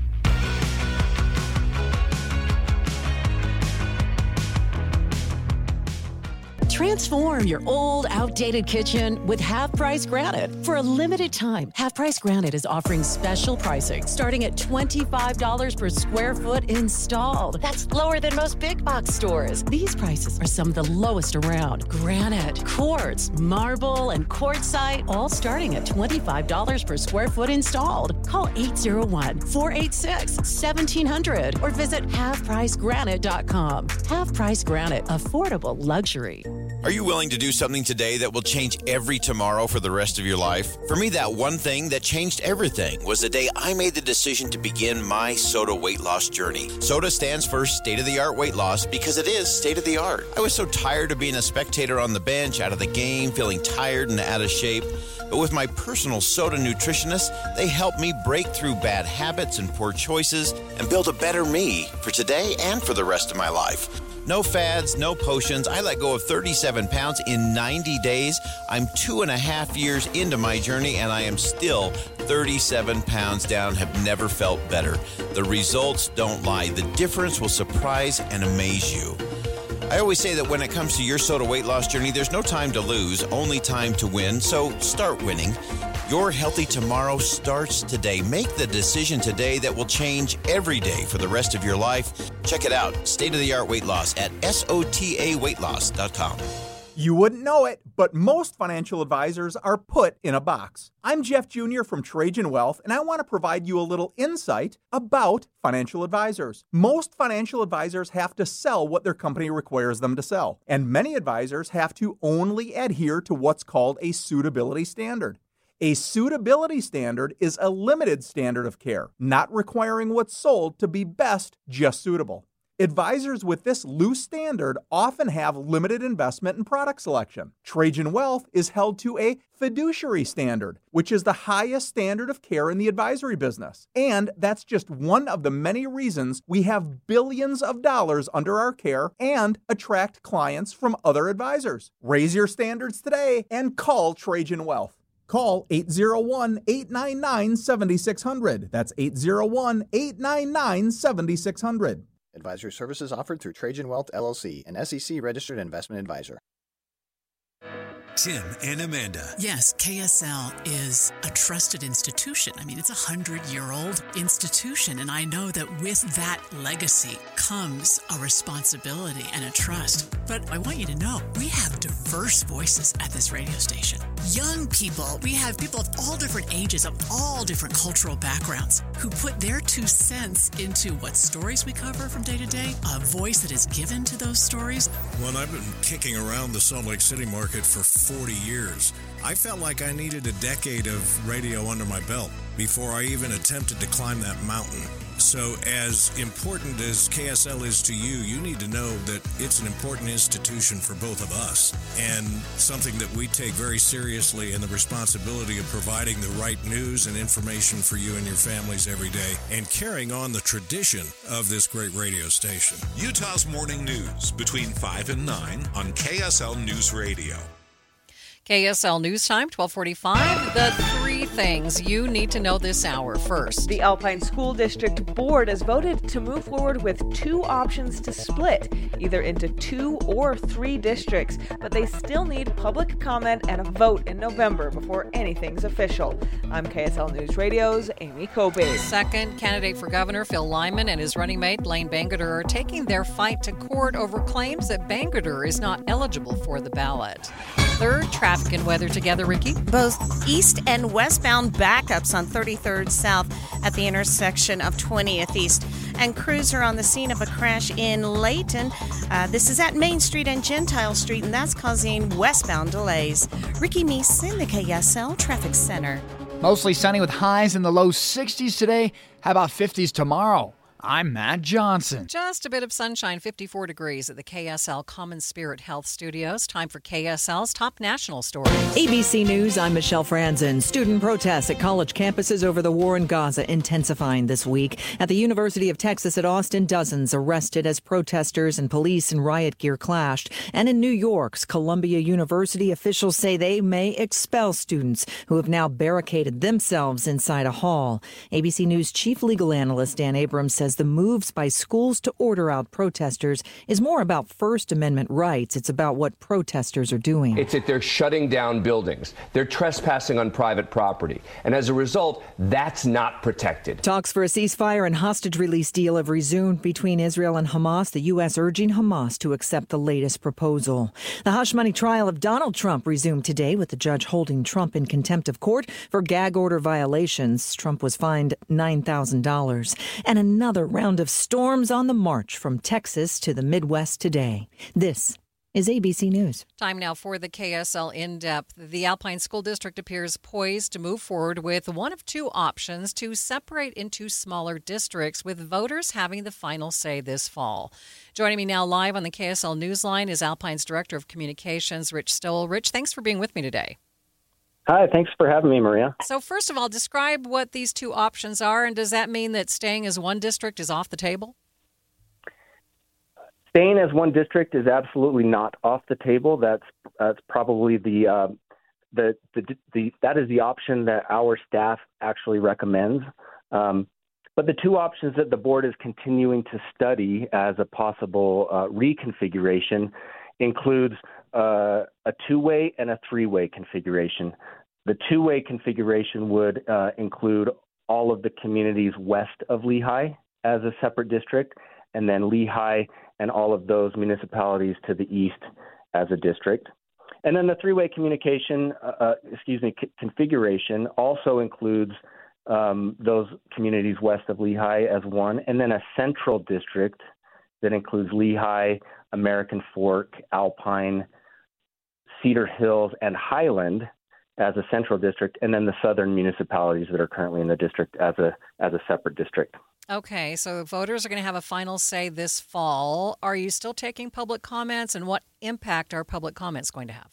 Transform your old, outdated kitchen with Half Price Granite. For a limited time, Half Price Granite is offering special pricing starting at twenty-five dollars per square foot installed. That's lower than most big box stores. These prices are some of the lowest around. Granite, quartz, marble, and quartzite, all starting at twenty-five dollars per square foot installed. Call eight oh one, four eight six, one seven zero zero or visit half price granite dot com. Half Price Granite, affordable luxury. Are you willing to do something today that will change every tomorrow for the rest of your life? For me, that one thing that changed everything was the day I made the decision to begin my SOTA weight loss journey. SOTA stands for state-of-the-art weight loss because it is state-of-the-art. I was so tired of being a spectator on the bench, out of the game, feeling tired and out of shape. But with my personal SOTA nutritionist, they helped me break through bad habits and poor choices and build a better me for today and for the rest of my life. No fads, no potions. I let go of thirty-seven pounds in ninety days. I'm two and a half years into my journey, and I am still thirty-seven pounds down, have never felt better. The results don't lie. The difference will surprise and amaze you. I always say that when it comes to your SOTA weight loss journey, there's no time to lose, only time to win. So start winning. Your healthy tomorrow starts today. Make the decision today that will change every day for the rest of your life. Check it out, state-of-the-art weight loss at S O T A weight loss dot com. You wouldn't know it, but most financial advisors are put in a box. I'm Jeff Junior from Trajan Wealth, and I want to provide you a little insight about financial advisors. Most financial advisors have to sell what their company requires them to sell, and many advisors have to only adhere to what's called a suitability standard. A suitability standard is a limited standard of care, not requiring what's sold to be best, just suitable. Advisors with this loose standard often have limited investment and product selection. Trajan Wealth is held to a fiduciary standard, which is the highest standard of care in the advisory business. And that's just one of the many reasons we have billions of dollars under our care and attract clients from other advisors. Raise your standards today and call Trajan Wealth. Call eight oh one, eight nine nine, seven six zero zero. That's eight oh one, eight nine nine, seven six zero zero. Advisory services offered through Trajan Wealth, L L C, an S E C-registered investment advisor. Tim and Amanda. Yes, K S L is a trusted institution. I mean, it's a hundred-year-old institution, and I know that with that legacy comes a responsibility and a trust. But I want you to know, we have diverse voices at this radio station. Young people, we have people of all different ages, of all different cultural backgrounds, who put their two cents into what stories we cover from day to day, a voice that is given to those stories. Well, I've been kicking around the Salt Lake City market for forty years. I felt like I needed a decade of radio under my belt before I even attempted to climb that mountain. So as important as K S L is to you, you need to know that it's an important institution for both of us and something that we take very seriously in the responsibility of providing the right news and information for you and your families every day and carrying on the tradition of this great radio station. Utah's Morning News between five and nine on K S L News Radio. K S L News Time, twelve forty-five. The three things you need to know this hour. First, the Alpine School District Board has voted to move forward with two options to split, either into two or three districts, but they still need public comment and a vote in November before anything's official. I'm K S L News Radio's Amy Kobe. Second, candidate for governor Phil Lyman and his running mate Blaine Bangerter are taking their fight to court over claims that Bangerter is not eligible for the ballot. Third, traffic and weather together, Ricky. Both east and westbound backups on thirty-third South at the intersection of twentieth East. And crews are on the scene of a crash in Layton. Uh, this is at Main Street and Gentile Street, and that's causing westbound delays. Ricky Meese in the K S L Traffic Center. Mostly sunny with highs in the low sixties today. How about fifties tomorrow? I'm Matt Johnson. Just a bit of sunshine, fifty-four degrees at the K S L Common Spirit Health Studios. Time for K S L's top national stories. A B C News, I'm Michelle Franzen. Student protests at college campuses over the war in Gaza intensifying this week. At the University of Texas at Austin, dozens arrested as protesters and police in riot gear clashed. And in New York's Columbia University, officials say they may expel students who have now barricaded themselves inside a hall. A B C News chief legal analyst Dan Abrams says the moves by schools to order out protesters is more about First Amendment rights. It's about what protesters are doing. It's that they're shutting down buildings. They're trespassing on private property. And as a result, that's not protected. Talks for a ceasefire and hostage release deal have resumed between Israel and Hamas, the U S urging Hamas to accept the latest proposal. The hush money trial of Donald Trump resumed today with the judge holding Trump in contempt of court for gag order violations. Trump was fined nine thousand dollars. And another round of storms on the march from Texas to the Midwest today. This is A B C News. Time now for the K S L In-Depth. The Alpine School District appears poised to move forward with one of two options to separate into smaller districts, with voters having the final say this fall. Joining me now live on the K S L Newsline is Alpine's Director of Communications, Rich Stoll. Rich, thanks for being with me today. Hi, thanks for having me, Maria. So first of all, describe what these two options are, and does that mean that staying as one district is off the table? Staying as one district is absolutely not off the table. That's that's probably the uh, the, the the that is the option that our staff actually recommends. Um, but the two options that the board is continuing to study as a possible uh, reconfiguration includes uh, a two-way and a three-way configuration. The two-way configuration would uh, include all of the communities west of Lehigh as a separate district, and then Lehigh and all of those municipalities to the east as a district. And then the three-way communication, uh, excuse me, c- configuration also includes um, those communities west of Lehigh as one, and then a central district that includes Lehigh, American Fork, Alpine, Cedar Hills, and Highland as a central district, and then the southern municipalities that are currently in the district as a as a separate district. Okay, so voters are going to have a final say this fall. Are you still taking public comments, and what impact are public comments going to have?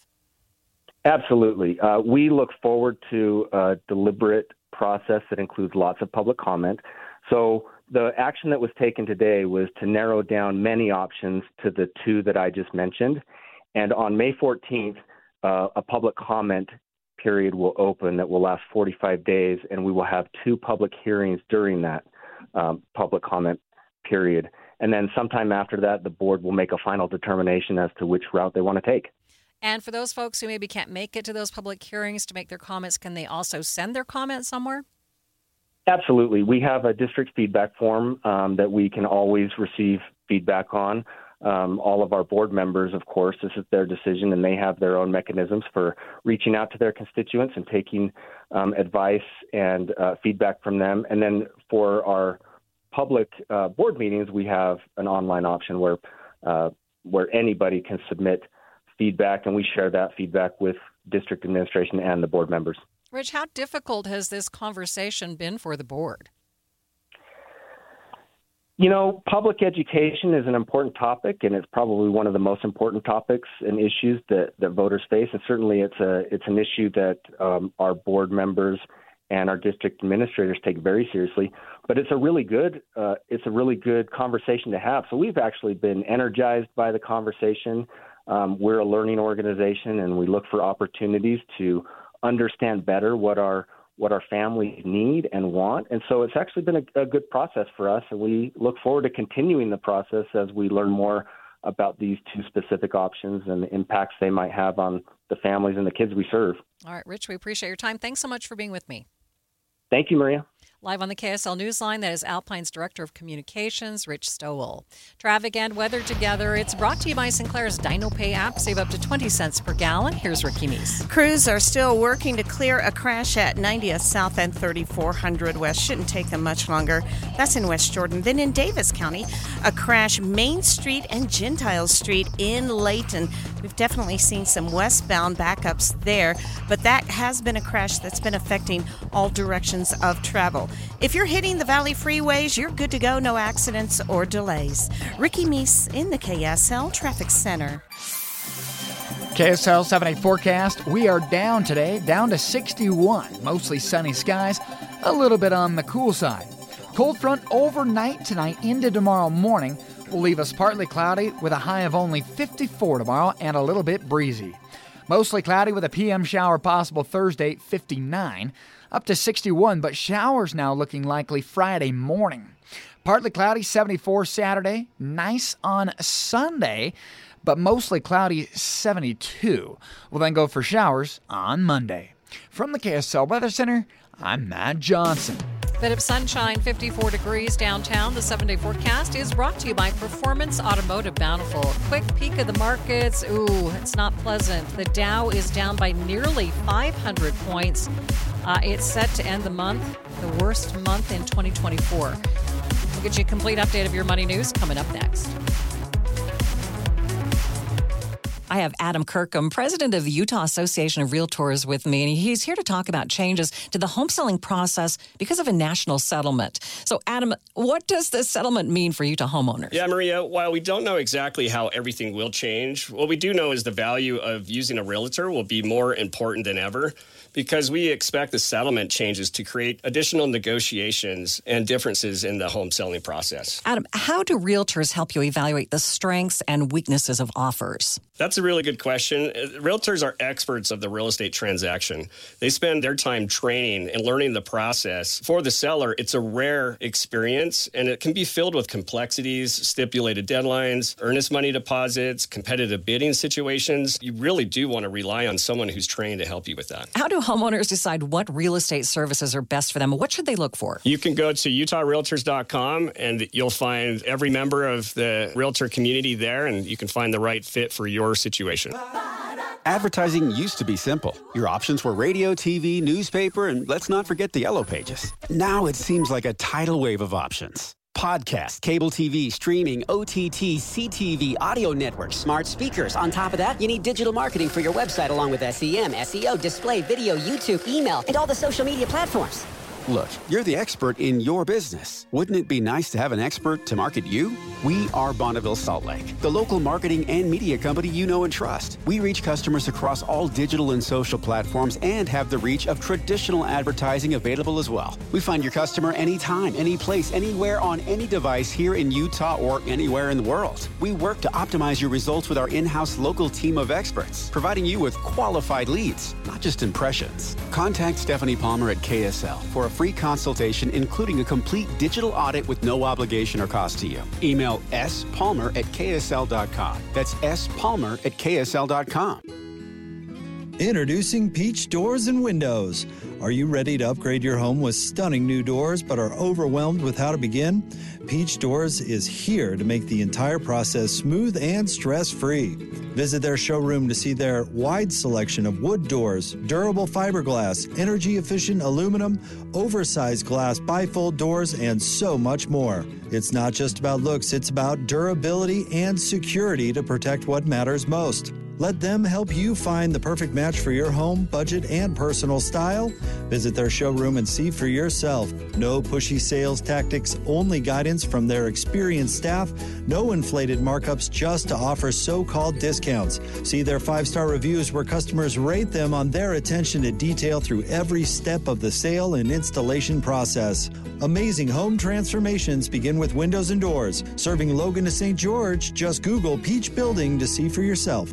Absolutely. Uh, we look forward to a deliberate process that includes lots of public comment. So the action that was taken today was to narrow down many options to the two that I just mentioned. And on May fourteenth, uh, a public comment period will open that will last forty-five days, and we will have two public hearings during that um, public comment period. And then sometime after that, the board will make a final determination as to which route they want to take. And for those folks who maybe can't make it to those public hearings to make their comments, can they also send their comments somewhere? Absolutely. We have a district feedback form um, that we can always receive feedback on. Um, all of our board members, of course, this is their decision, and they have their own mechanisms for reaching out to their constituents and taking um, advice and uh, feedback from them. And then for our public uh, board meetings, we have an online option where uh, where anybody can submit feedback, and we share that feedback with district administration and the board members. Rich, how difficult has this conversation been for the board? You know, public education is an important topic, and it's probably one of the most important topics and issues that, that voters face. And certainly it's a it's an issue that um, our board members and our district administrators take very seriously. But it's a really good uh, it's a really good conversation to have. So we've actually been energized by the conversation. Um, we're a learning organization, and we look for opportunities to understand better what our what our families need and want. And so it's actually been a, a good process for us, and we look forward to continuing the process as we learn more about these two specific options and the impacts they might have on the families and the kids we serve. All right, Rich, we appreciate your time. Thanks so much for being with me. Thank you, Maria. Live on the K S L Newsline, that is Alpine's Director of Communications, Rich Stowell. Traffic and weather together. It's brought to you by Sinclair's DinoPay app. Save up to twenty cents per gallon. Here's Ricky Meese. Crews are still working to clear a crash at ninetieth South and thirty-four hundred West. Shouldn't take them much longer. That's in West Jordan. Then in Davis County, a crash Main Street and Gentile Street in Layton. We've definitely seen some westbound backups there, but that has been a crash that's been affecting all directions of travel. If you're hitting the Valley freeways, you're good to go. No accidents or delays. Ricky Meese in the K S L Traffic Center. K S L seven day forecast. We are down today, down to sixty-one. Mostly sunny skies, a little bit on the cool side. Cold front overnight tonight into tomorrow morning will leave us partly cloudy with a high of only fifty-four tomorrow and a little bit breezy. Mostly cloudy with a P M shower possible Thursday, fifty-nine. Up to sixty-one, but showers now looking likely Friday morning. Partly cloudy, seventy-four Saturday. Nice on Sunday, but mostly cloudy, seventy-two. We'll then go for showers on Monday. From the K S L Weather Center, I'm Matt Johnson. Bit of sunshine, fifty-four degrees downtown. The seven-day forecast is brought to you by Performance Automotive Bountiful. Quick peek of the markets. Ooh, it's not pleasant. The Dow is down by nearly five hundred points. Uh, it's set to end the month, the worst month in twenty twenty-four. We'll get you a complete update of your money news coming up next. I have Adam Kirkham, president of the Utah Association of Realtors, with me, and he's here to talk about changes to the home selling process because of a national settlement. So, Adam, what does this settlement mean for Utah homeowners? Yeah, Maria, while we don't know exactly how everything will change, what we do know is the value of using a realtor will be more important than ever, because we expect the settlement changes to create additional negotiations and differences in the home selling process. Adam, how do realtors help you evaluate the strengths and weaknesses of offers? That's a really good question. Realtors are experts of the real estate transaction. They spend their time training and learning the process. For the seller, it's a rare experience, and it can be filled with complexities, stipulated deadlines, earnest money deposits, competitive bidding situations. You really do want to rely on someone who's trained to help you with that. How do homeowners decide what real estate services are best for them? What should they look for? You can go to utah realtors dot com, and you'll find every member of the realtor community there, and you can find the right fit for your situation. Advertising used to be simple. Your options were radio, T V, newspaper, and let's not forget the yellow pages. Now it seems like a tidal wave of options. Podcast, cable T V, streaming, O T T, C T V, audio networks, smart speakers. On top of that, you need digital marketing for your website along with S E M, S E O, display, video, YouTube, email, and all the social media platforms. Look, you're the expert in your business. Wouldn't it be nice to have an expert to market you? We are Bonneville Salt Lake, the local marketing and media company you know and trust. We reach customers across all digital and social platforms and have the reach of traditional advertising available as well. We find your customer anytime, any place, anywhere on any device here in Utah or anywhere in the world. We work to optimize your results with our in-house local team of experts, providing you with qualified leads, not just impressions. Contact Stephanie Palmer at K S L for a free consultation, including a complete digital audit with no obligation or cost to you. Email s palmer at k s l dot com. That's s palmer at k s l dot com. Introducing Peach Doors and Windows. Are you ready to upgrade your home with stunning new doors but are overwhelmed with how to begin? Peach Doors is here to make the entire process smooth and stress-free. Visit their showroom to see their wide selection of wood doors, durable fiberglass, energy-efficient aluminum, oversized glass bifold doors, and so much more. It's not just about looks, it's about durability and security to protect what matters most. Let them help you find the perfect match for your home, budget, and personal style. Visit their showroom and see for yourself. No pushy sales tactics, only guidance from their experienced staff. No inflated markups just to offer so-called discounts. See their five-star reviews where customers rate them on their attention to detail through every step of the sale and installation process. Amazing home transformations begin with windows and doors. Serving Logan to Saint George, just Google Peach Building to see for yourself.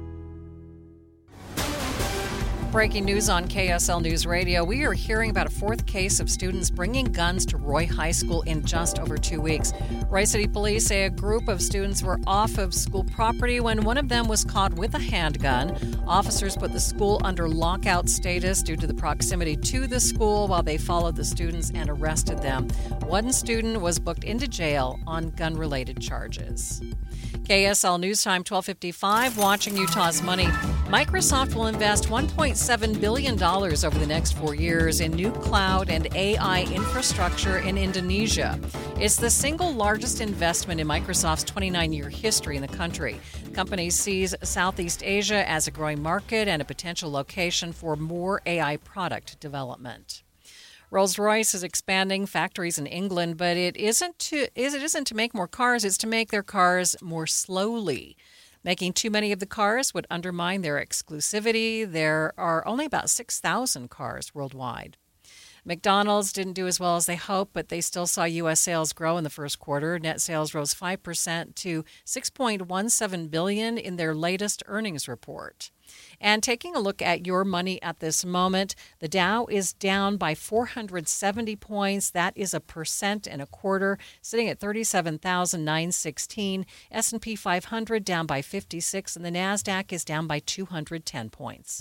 Breaking news on K S L News Radio. We are hearing about a fourth case of students bringing guns to Roy High School in just over two weeks. Roy City Police say a group of students were off of school property when one of them was caught with a handgun. Officers put the school under lockout status due to the proximity to the school while they followed the students and arrested them. One student was booked into jail on gun-related charges. K S L News Time, twelve fifty-five, watching Utah's money. Microsoft will invest one point seven billion dollars over the next four years in new cloud and A I infrastructure in Indonesia. It's the single largest investment in Microsoft's twenty-nine-year history in the country. The company sees Southeast Asia as a growing market and a potential location for more A I product development. Rolls-Royce is expanding factories in England, but it isn't to is it isn't to make more cars, it's to make their cars more slowly. Making too many of the cars would undermine their exclusivity. There are only about six thousand cars worldwide. McDonald's didn't do as well as they hoped, but they still saw U S sales grow in the first quarter. Net sales rose five percent to six point one seven billion dollars in their latest earnings report. And taking a look at your money at this moment, the Dow is down by four hundred seventy points. That is a percent and a quarter, sitting at thirty-seven thousand nine hundred sixteen. S and P five hundred down by fifty-six, and the NASDAQ is down by two hundred ten points.